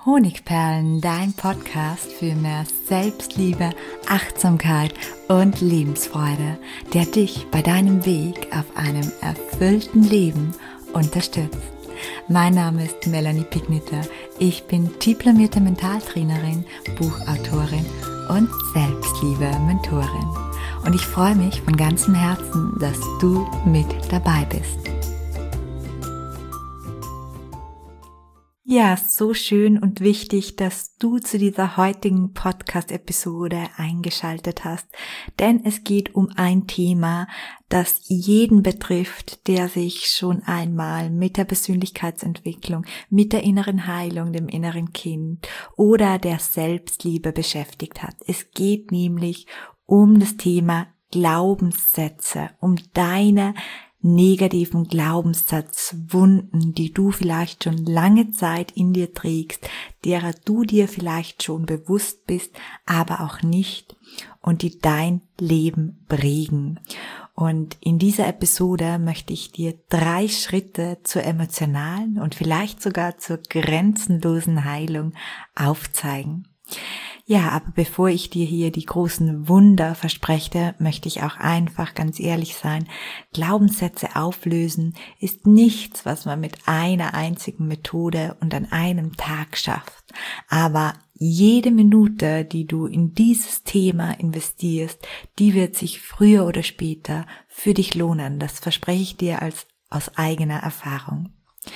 Honigperlen, dein Podcast für mehr Selbstliebe, Achtsamkeit und Lebensfreude, der dich bei deinem Weg auf einem erfüllten Leben unterstützt. Mein Name ist Melanie Pigniter. Ich bin diplomierte Mentaltrainerin, Buchautorin und Selbstliebe-Mentorin. Und ich freue mich von ganzem Herzen, dass du mit dabei bist. Ja, so schön und wichtig, dass du zu dieser heutigen Podcast-Episode eingeschaltet hast, denn es geht um ein Thema, das jeden betrifft, der sich schon einmal mit der Persönlichkeitsentwicklung, mit der inneren Heilung, dem inneren Kind oder der Selbstliebe beschäftigt hat. Es geht nämlich um das Thema Glaubenssätze, um deine negativen Glaubenssatzwunden, die du vielleicht schon lange Zeit in dir trägst, derer du dir vielleicht schon bewusst bist, aber auch nicht und die dein Leben prägen. Und in dieser Episode möchte ich dir 3 Schritte zur emotionalen und vielleicht sogar zur grenzenlosen Heilung aufzeigen. Ja, aber bevor ich dir hier die großen Wunder verspreche, möchte ich auch einfach ganz ehrlich sein. Glaubenssätze auflösen ist nichts, was man mit einer einzigen Methode und an einem Tag schafft. Aber jede Minute, die du in dieses Thema investierst, die wird sich früher oder später für dich lohnen. Das verspreche ich dir aus eigener Erfahrung.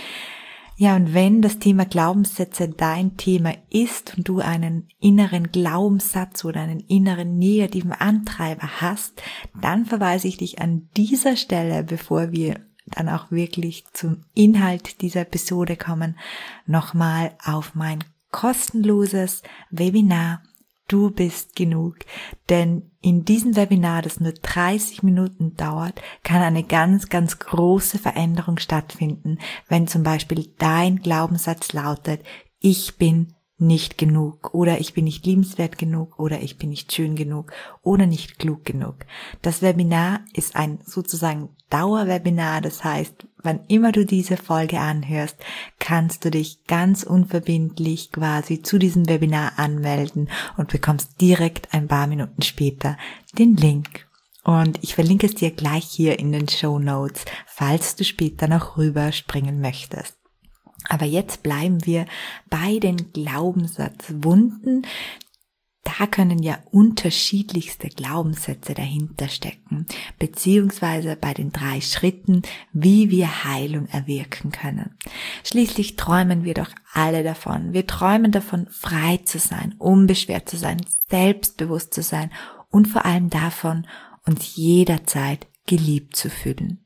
Ja, und wenn das Thema Glaubenssätze dein Thema ist und du einen inneren Glaubenssatz oder einen inneren negativen Antreiber hast, dann verweise ich dich an dieser Stelle, bevor wir dann auch wirklich zum Inhalt dieser Episode kommen, nochmal auf mein kostenloses Webinar Du bist genug, denn in diesem Webinar, das nur 30 Minuten dauert, kann eine ganz, ganz große Veränderung stattfinden, wenn zum Beispiel dein Glaubenssatz lautet, ich bin nicht genug oder ich bin nicht liebenswert genug oder ich bin nicht schön genug oder nicht klug genug. Das Webinar ist ein sozusagen Dauerwebinar, das heißt, wann immer du diese Folge anhörst, kannst du dich ganz unverbindlich quasi zu diesem Webinar anmelden und bekommst direkt ein paar Minuten später den Link. Und ich verlinke es dir gleich hier in den Shownotes, falls du später noch rüberspringen möchtest. Aber jetzt bleiben wir bei den Glaubenssatzwunden. Da können ja unterschiedlichste Glaubenssätze dahinter stecken, beziehungsweise bei den 3 Schritten, wie wir Heilung erwirken können. Schließlich träumen wir doch alle davon. Wir träumen davon, frei zu sein, unbeschwert zu sein, selbstbewusst zu sein und vor allem davon, uns jederzeit geliebt zu fühlen.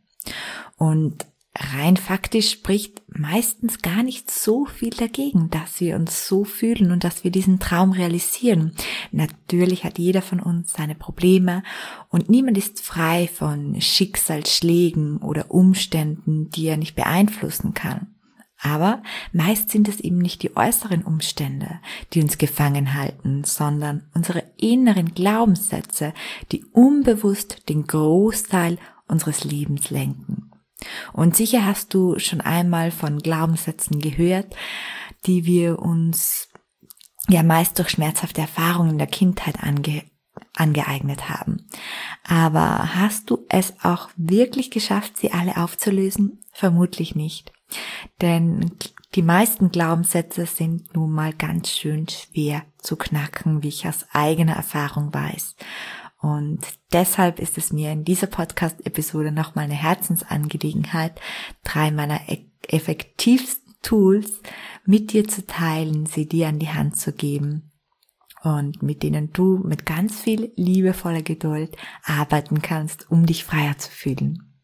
Und rein faktisch spricht meistens gar nicht so viel dagegen, dass wir uns so fühlen und dass wir diesen Traum realisieren. Natürlich hat jeder von uns seine Probleme und niemand ist frei von Schicksalsschlägen oder Umständen, die er nicht beeinflussen kann. Aber meist sind es eben nicht die äußeren Umstände, die uns gefangen halten, sondern unsere inneren Glaubenssätze, die unbewusst den Großteil unseres Lebens lenken. Und sicher hast du schon einmal von Glaubenssätzen gehört, die wir uns ja meist durch schmerzhafte Erfahrungen in der Kindheit angeeignet haben. Aber hast du es auch wirklich geschafft, sie alle aufzulösen? Vermutlich nicht. Denn die meisten Glaubenssätze sind nun mal ganz schön schwer zu knacken, wie ich aus eigener Erfahrung weiß. Und deshalb ist es mir in dieser Podcast-Episode nochmal eine Herzensangelegenheit, 3 meiner effektivsten Tools mit dir zu teilen, sie dir an die Hand zu geben und mit denen du mit ganz viel liebevoller Geduld arbeiten kannst, um dich freier zu fühlen.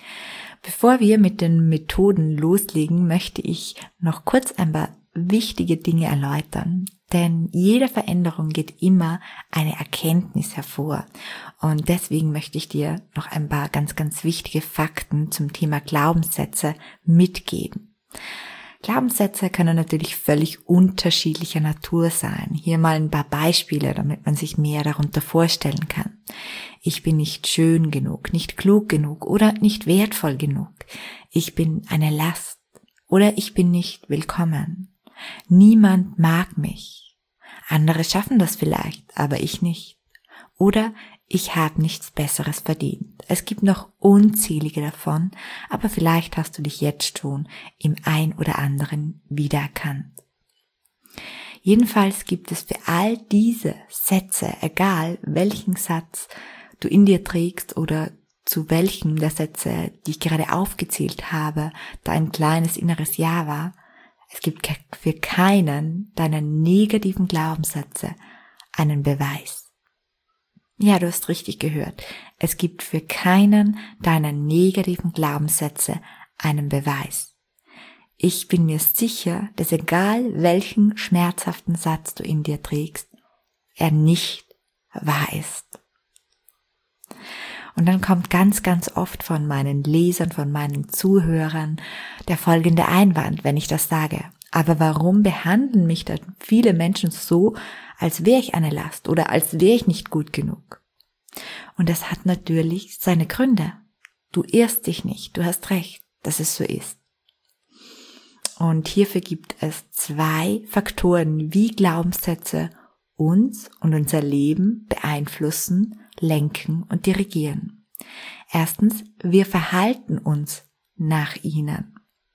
Bevor wir mit den Methoden loslegen, möchte ich noch kurz ein paar wichtige Dinge erläutern. Denn jede Veränderung geht immer eine Erkenntnis hervor. Und deswegen möchte ich dir noch ein paar ganz, ganz wichtige Fakten zum Thema Glaubenssätze mitgeben. Glaubenssätze können natürlich völlig unterschiedlicher Natur sein. Hier mal ein paar Beispiele, damit man sich mehr darunter vorstellen kann. Ich bin nicht schön genug, nicht klug genug oder nicht wertvoll genug. Ich bin eine Last oder ich bin nicht willkommen. Niemand mag mich. Andere schaffen das vielleicht, aber ich nicht. Oder ich habe nichts Besseres verdient. Es gibt noch unzählige davon, aber vielleicht hast du dich jetzt schon im ein oder anderen wiedererkannt. Jedenfalls gibt es für all diese Sätze, egal welchen Satz du in dir trägst oder zu welchem der Sätze, die ich gerade aufgezählt habe, dein kleines inneres Ja war, es gibt für keinen deiner negativen Glaubenssätze einen Beweis. Ja, du hast richtig gehört. Es gibt für keinen deiner negativen Glaubenssätze einen Beweis. Ich bin mir sicher, dass egal welchen schmerzhaften Satz du in dir trägst, er nicht wahr ist. Und dann kommt ganz, ganz oft von meinen Lesern, von meinen Zuhörern der folgende Einwand, wenn ich das sage. Aber warum behandeln mich dann viele Menschen so, als wäre ich eine Last oder als wäre ich nicht gut genug? Und das hat natürlich seine Gründe. Du irrst dich nicht, du hast recht, dass es so ist. Und hierfür gibt es 2 Faktoren, wie Glaubenssätze uns und unser Leben beeinflussen, lenken und dirigieren. Erstens, wir verhalten uns nach ihnen.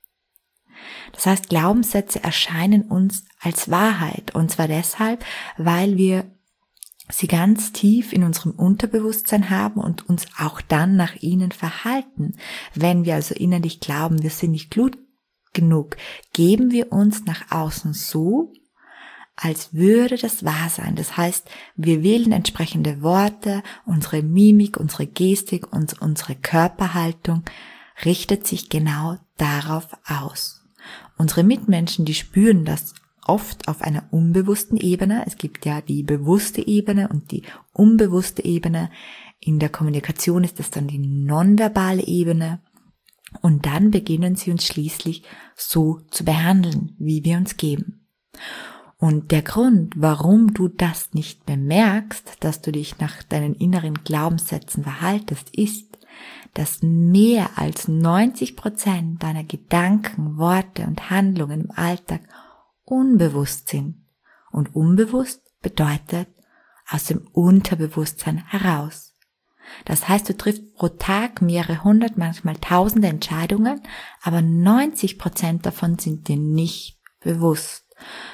Das heißt, Glaubenssätze erscheinen uns als Wahrheit, und zwar deshalb, weil wir sie ganz tief in unserem Unterbewusstsein haben und uns auch dann nach ihnen verhalten. Wenn wir also innerlich glauben, wir sind nicht gut genug, geben wir uns nach außen so, als würde das wahr sein. Das heißt, wir wählen entsprechende Worte, unsere Mimik, unsere Gestik und unsere Körperhaltung richtet sich genau darauf aus. Unsere Mitmenschen, die spüren das oft auf einer unbewussten Ebene. Es gibt ja die bewusste Ebene und die unbewusste Ebene. In der Kommunikation ist das dann die nonverbale Ebene. Und dann beginnen sie uns schließlich so zu behandeln, wie wir uns geben. Und der Grund, warum du das nicht bemerkst, dass du dich nach deinen inneren Glaubenssätzen verhaltest, ist, dass mehr als 90% deiner Gedanken, Worte und Handlungen im Alltag unbewusst sind. Und unbewusst bedeutet aus dem Unterbewusstsein heraus. Das heißt, du triffst pro Tag mehrere hundert, manchmal tausende Entscheidungen, aber 90% davon sind dir nicht bewusst.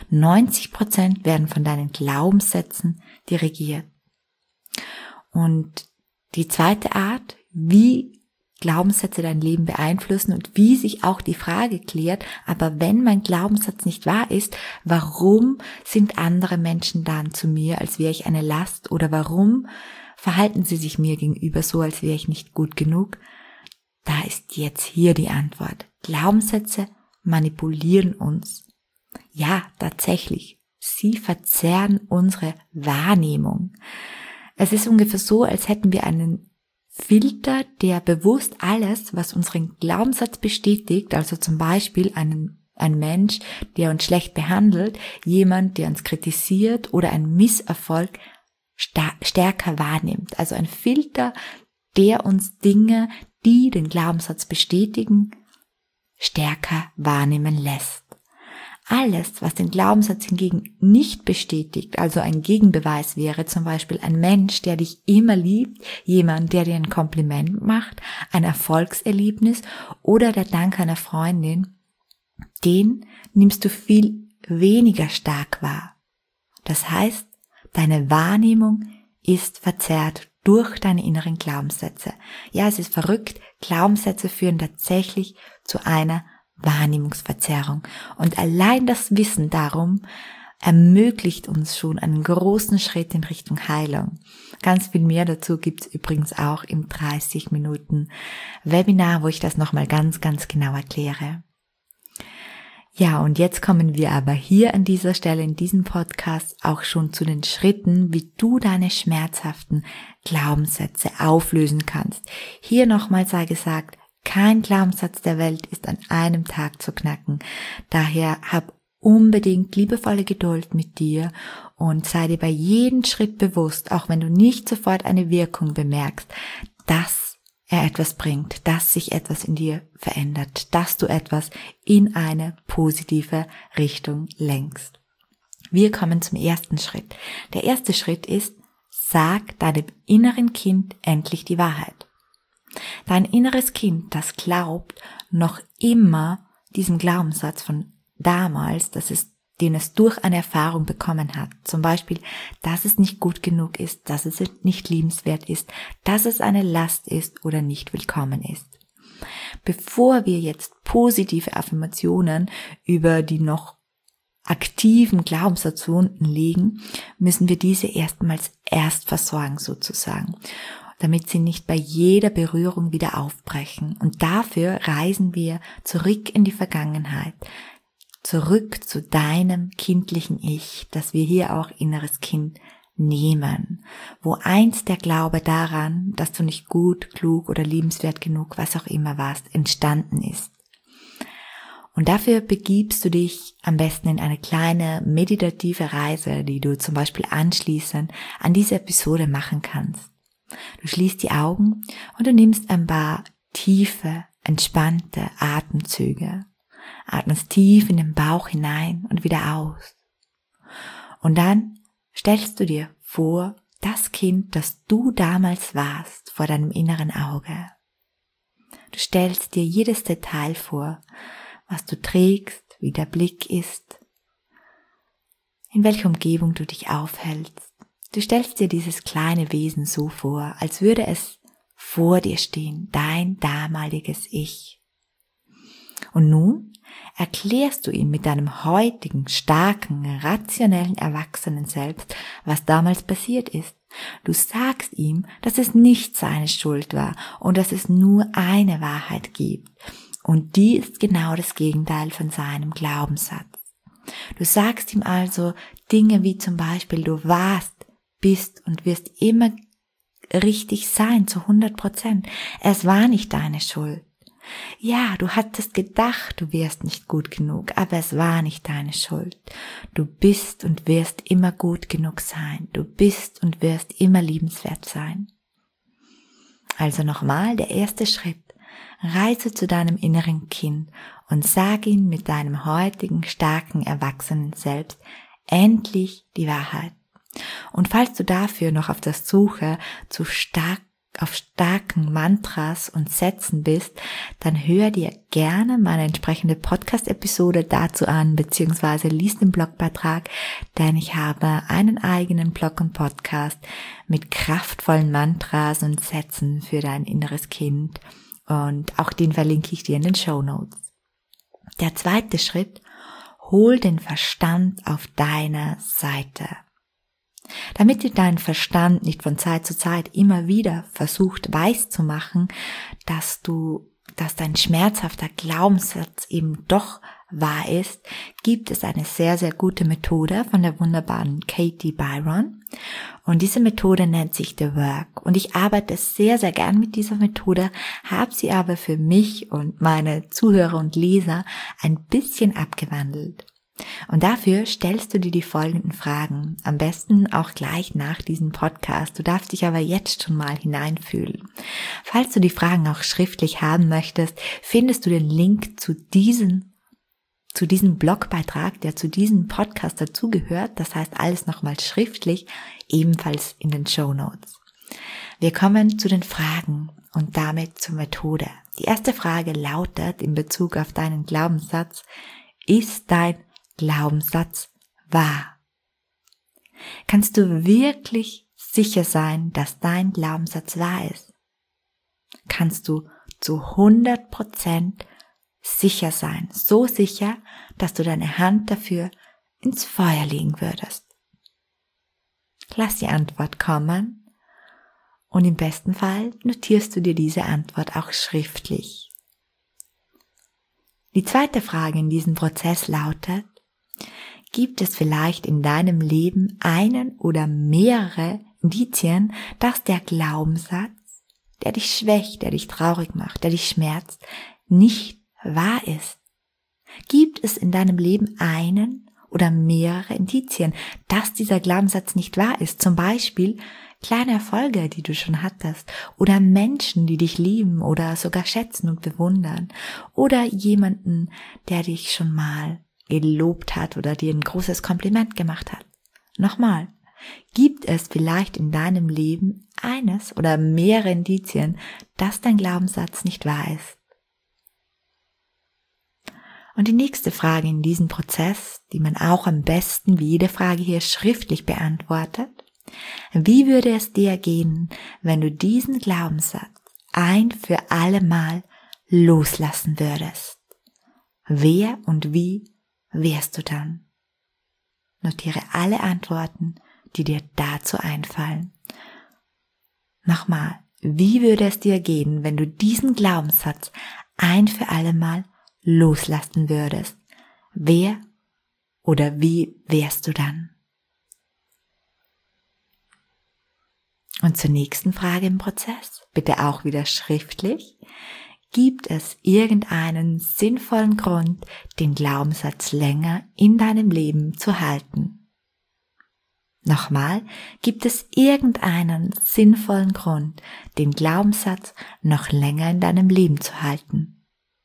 90% werden von deinen Glaubenssätzen dirigiert. Und die zweite Art, wie Glaubenssätze dein Leben beeinflussen und wie sich auch die Frage klärt, aber wenn mein Glaubenssatz nicht wahr ist, warum sind andere Menschen dann zu mir, als wäre ich eine Last, oder warum verhalten sie sich mir gegenüber so, als wäre ich nicht gut genug? Da ist jetzt hier die Antwort. Glaubenssätze manipulieren uns. Ja, tatsächlich. Sie verzerren unsere Wahrnehmung. Es ist ungefähr so, als hätten wir einen Filter, der bewusst alles, was unseren Glaubenssatz bestätigt, also zum Beispiel ein Mensch, der uns schlecht behandelt, jemand, der uns kritisiert oder ein Misserfolg stärker wahrnimmt. Also ein Filter, der uns Dinge, die den Glaubenssatz bestätigen, stärker wahrnehmen lässt. Alles, was den Glaubenssatz hingegen nicht bestätigt, also ein Gegenbeweis wäre zum Beispiel ein Mensch, der dich immer liebt, jemand, der dir ein Kompliment macht, ein Erfolgserlebnis oder der Dank einer Freundin, den nimmst du viel weniger stark wahr. Das heißt, deine Wahrnehmung ist verzerrt durch deine inneren Glaubenssätze. Ja, es ist verrückt, Glaubenssätze führen tatsächlich zu einer Wahrnehmungsverzerrung. Und allein das Wissen darum ermöglicht uns schon einen großen Schritt in Richtung Heilung. Ganz viel mehr dazu gibt's übrigens auch im 30 Minuten Webinar, wo ich das nochmal ganz, ganz genau erkläre. Ja, und jetzt kommen wir aber hier an dieser Stelle in diesem Podcast auch schon zu den Schritten, wie du deine schmerzhaften Glaubenssätze auflösen kannst. Hier nochmal sei gesagt, kein Glaubenssatz der Welt ist an einem Tag zu knacken. Daher hab unbedingt liebevolle Geduld mit dir und sei dir bei jedem Schritt bewusst, auch wenn du nicht sofort eine Wirkung bemerkst, dass er etwas bringt, dass sich etwas in dir verändert, dass du etwas in eine positive Richtung lenkst. Wir kommen zum ersten Schritt. Der erste Schritt ist, sag deinem inneren Kind endlich die Wahrheit. Dein inneres Kind, das glaubt noch immer diesem Glaubenssatz von damals, den es durch eine Erfahrung bekommen hat. Zum Beispiel, dass es nicht gut genug ist, dass es nicht liebenswert ist, dass es eine Last ist oder nicht willkommen ist. Bevor wir jetzt positive Affirmationen über die noch aktiven Glaubenssatz unten legen, müssen wir diese erstmals versorgen sozusagen, damit sie nicht bei jeder Berührung wieder aufbrechen. Und dafür reisen wir zurück in die Vergangenheit, zurück zu deinem kindlichen Ich, das wir hier auch inneres Kind nehmen, wo einst der Glaube daran, dass du nicht gut, klug oder liebenswert genug, was auch immer warst, entstanden ist. Und dafür begibst du dich am besten in eine kleine meditative Reise, die du zum Beispiel anschließend an diese Episode machen kannst. Du schließt die Augen und du nimmst ein paar tiefe, entspannte Atemzüge. Atmest tief in den Bauch hinein und wieder aus. Und dann stellst du dir vor, das Kind, das du damals warst, vor deinem inneren Auge. Du stellst dir jedes Detail vor, was du trägst, wie der Blick ist, in welcher Umgebung du dich aufhältst. Du stellst dir dieses kleine Wesen so vor, als würde es vor dir stehen, dein damaliges Ich. Und nun erklärst du ihm mit deinem heutigen, starken, rationellen, erwachsenen Selbst, was damals passiert ist. Du sagst ihm, dass es nicht seine Schuld war und dass es nur eine Wahrheit gibt. Und die ist genau das Gegenteil von seinem Glaubenssatz. Du sagst ihm also Dinge wie zum Beispiel, du warst, bist und wirst immer richtig sein zu 100%. Es war nicht deine Schuld. Ja, du hattest gedacht, du wärst nicht gut genug, aber es war nicht deine Schuld. Du bist und wirst immer gut genug sein. Du bist und wirst immer liebenswert sein. Also nochmal der erste Schritt. Reise zu deinem inneren Kind und sag ihm mit deinem heutigen, starken, erwachsenen Selbst endlich die Wahrheit. Und falls du dafür noch auf der Suche auf starken Mantras und Sätzen bist, dann hör dir gerne meine entsprechende Podcast-Episode dazu an, beziehungsweise lies den Blogbeitrag, denn ich habe einen eigenen Blog und Podcast mit kraftvollen Mantras und Sätzen für dein inneres Kind. Und auch den verlinke ich dir in den Shownotes. Der zweite Schritt, hol den Verstand auf deine Seite. Damit dir dein Verstand nicht von Zeit zu Zeit immer wieder versucht weiszumachen, dass dein schmerzhafter Glaubenssatz eben doch wahr ist, gibt es eine sehr, sehr gute Methode von der wunderbaren Katie Byron. Und diese Methode nennt sich The Work. Und ich arbeite sehr, sehr gern mit dieser Methode, habe sie aber für mich und meine Zuhörer und Leser ein bisschen abgewandelt. Und dafür stellst du dir die folgenden Fragen, am besten auch gleich nach diesem Podcast. Du darfst dich aber jetzt schon mal hineinfühlen. Falls du die Fragen auch schriftlich haben möchtest, findest du den Link zu diesem Blogbeitrag, der zu diesem Podcast dazugehört. Das heißt, alles nochmal schriftlich, ebenfalls in den Shownotes. Wir kommen zu den Fragen und damit zur Methode. Die erste Frage lautet in Bezug auf deinen Glaubenssatz: Ist dein Glaubenssatz wahr? Kannst du wirklich sicher sein, dass dein Glaubenssatz wahr ist? Kannst du zu 100% sicher sein, so sicher, dass du deine Hand dafür ins Feuer legen würdest? Lass die Antwort kommen und im besten Fall notierst du dir diese Antwort auch schriftlich. Die zweite Frage in diesem Prozess lautet: Gibt es vielleicht in deinem Leben einen oder mehrere Indizien, dass der Glaubenssatz, der dich schwächt, der dich traurig macht, der dich schmerzt, nicht wahr ist? Gibt es in deinem Leben einen oder mehrere Indizien, dass dieser Glaubenssatz nicht wahr ist. Zum Beispiel kleine Erfolge, die du schon hattest, oder Menschen, die dich lieben oder sogar schätzen und bewundern, oder jemanden, der dich schon mal gelobt hat oder dir ein großes Kompliment gemacht hat. Nochmal, gibt es vielleicht in deinem Leben eines oder mehrere Indizien, dass dein Glaubenssatz nicht wahr ist? Und die nächste Frage in diesem Prozess, die man auch am besten wie jede Frage hier schriftlich beantwortet: Wie würde es dir gehen, wenn du diesen Glaubenssatz ein für alle Mal loslassen würdest? Wer und wie wärst du dann? Notiere alle Antworten, die dir dazu einfallen. Nochmal, wie würde es dir gehen, wenn du diesen Glaubenssatz ein für alle Mal loslassen würdest? Wer oder wie wärst du dann? Und zur nächsten Frage im Prozess, bitte auch wieder schriftlich: Gibt es irgendeinen sinnvollen Grund, den Glaubenssatz länger in deinem Leben zu halten? Nochmal, gibt es irgendeinen sinnvollen Grund, den Glaubenssatz noch länger in deinem Leben zu halten?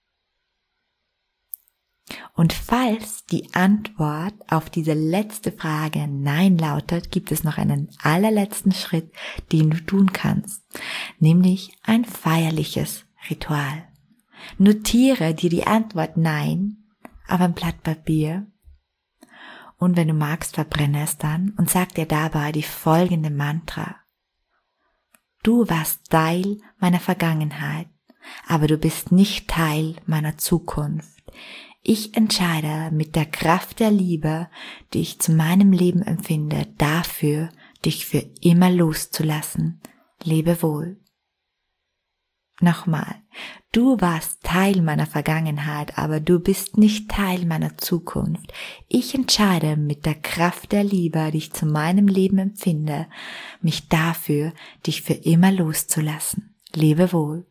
Und falls die Antwort auf diese letzte Frage Nein lautet, gibt es noch einen allerletzten Schritt, den du tun kannst, nämlich ein feierliches Ritual. Notiere dir die Antwort Nein auf ein Blatt Papier und wenn du magst, verbrenne es dann und sag dir dabei die folgende Mantra: Du warst Teil meiner Vergangenheit, aber du bist nicht Teil meiner Zukunft. Ich entscheide mit der Kraft der Liebe, die ich zu meinem Leben empfinde, dafür, dich für immer loszulassen. Lebe wohl. Nochmal, du warst Teil meiner Vergangenheit, aber du bist nicht Teil meiner Zukunft. Ich entscheide mit der Kraft der Liebe, die ich zu meinem Leben empfinde, mich dafür, dich für immer loszulassen. Lebe wohl.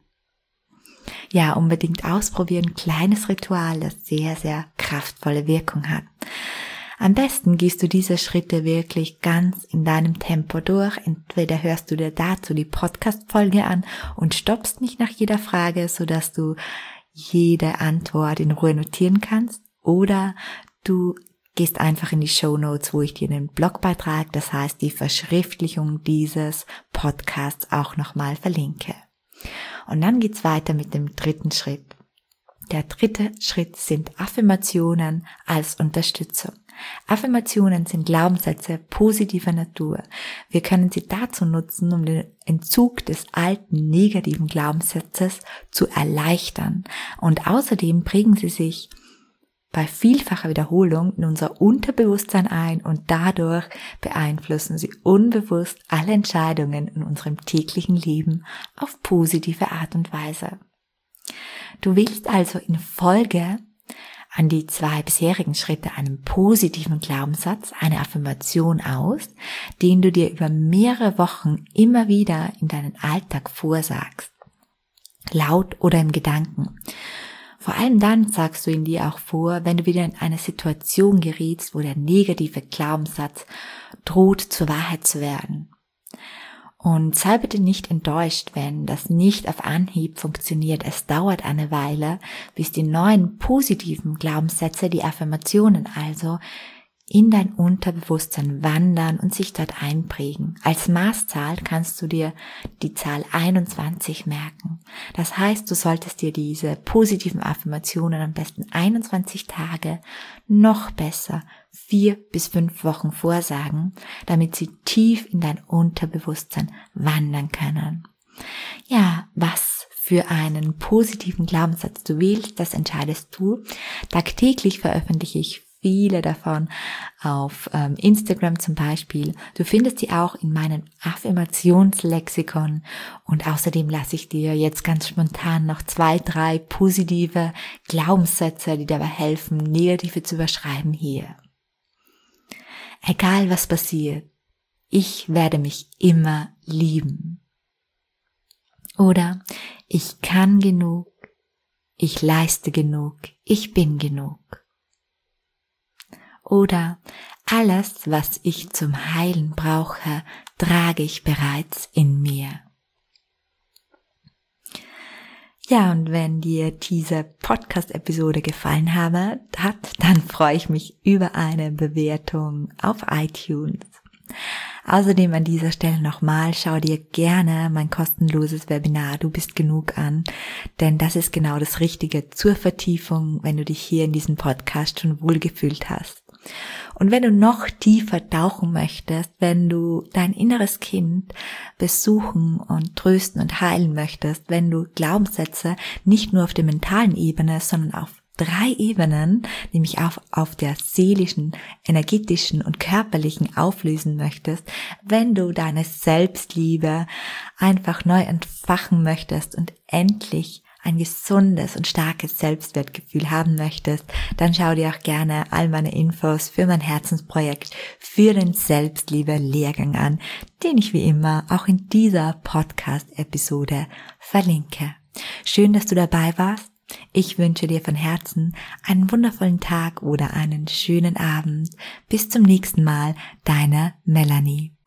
Ja, unbedingt ausprobieren, kleines Ritual, das sehr, sehr kraftvolle Wirkung hat. Am besten gehst du diese Schritte wirklich ganz in deinem Tempo durch. Entweder hörst du dir dazu die Podcast-Folge an und stoppst nicht nach jeder Frage, sodass du jede Antwort in Ruhe notieren kannst, oder du gehst einfach in die Shownotes, wo ich dir den Blogbeitrag, das heißt die Verschriftlichung dieses Podcasts, auch nochmal verlinke. Und dann geht's weiter mit dem dritten Schritt. Der dritte Schritt sind Affirmationen als Unterstützung. Affirmationen sind Glaubenssätze positiver Natur. Wir können sie dazu nutzen, um den Entzug des alten negativen Glaubenssatzes zu erleichtern. Und außerdem bringen sie sich bei vielfacher Wiederholung in unser Unterbewusstsein ein und dadurch beeinflussen sie unbewusst alle Entscheidungen in unserem täglichen Leben auf positive Art und Weise. Du wählst also in Folge an die 2 bisherigen Schritte einen positiven Glaubenssatz, eine Affirmation aus, den du dir über mehrere Wochen immer wieder in deinen Alltag vorsagst, laut oder im Gedanken. Vor allem dann sagst du ihn dir auch vor, wenn du wieder in eine Situation gerätst, wo der negative Glaubenssatz droht, zur Wahrheit zu werden. Und sei bitte nicht enttäuscht, wenn das nicht auf Anhieb funktioniert. Es dauert eine Weile, bis die neuen positiven Glaubenssätze, die Affirmationen also, in dein Unterbewusstsein wandern und sich dort einprägen. Als Maßzahl kannst du dir die Zahl 21 merken. Das heißt, du solltest dir diese positiven Affirmationen am besten 21 Tage, noch besser 4 bis 5 Wochen vorsagen, damit sie tief in dein Unterbewusstsein wandern können. Ja, was für einen positiven Glaubenssatz du wählst, das entscheidest du. Tagtäglich veröffentliche ich viele davon auf Instagram zum Beispiel. Du findest sie auch in meinem Affirmationslexikon und außerdem lasse ich dir jetzt ganz spontan noch 2, 3 positive Glaubenssätze, die dabei helfen, negative zu überschreiben, hier. Egal was passiert, ich werde mich immer lieben. Oder ich kann genug, ich leiste genug, ich bin genug. oder alles, was ich zum Heilen brauche, trage ich bereits in mir. Ja, und wenn dir diese Podcast-Episode gefallen hat, dann freue ich mich über eine Bewertung auf iTunes. Außerdem an dieser Stelle nochmal, schau dir gerne mein kostenloses Webinar Du bist genug an, denn das ist genau das Richtige zur Vertiefung, wenn du dich hier in diesem Podcast schon wohlgefühlt hast. Und wenn du noch tiefer tauchen möchtest, wenn du dein inneres Kind besuchen und trösten und heilen möchtest, wenn du Glaubenssätze nicht nur auf der mentalen Ebene, sondern auf 3 Ebenen, nämlich auf der seelischen, energetischen und körperlichen auflösen möchtest, wenn du deine Selbstliebe einfach neu entfachen möchtest und endlich ein gesundes und starkes Selbstwertgefühl haben möchtest, dann schau dir auch gerne all meine Infos für mein Herzensprojekt für den Selbstliebe-Lehrgang an, den ich wie immer auch in dieser Podcast-Episode verlinke. Schön, dass du dabei warst. Ich wünsche dir von Herzen einen wundervollen Tag oder einen schönen Abend. Bis zum nächsten Mal, deine Melanie.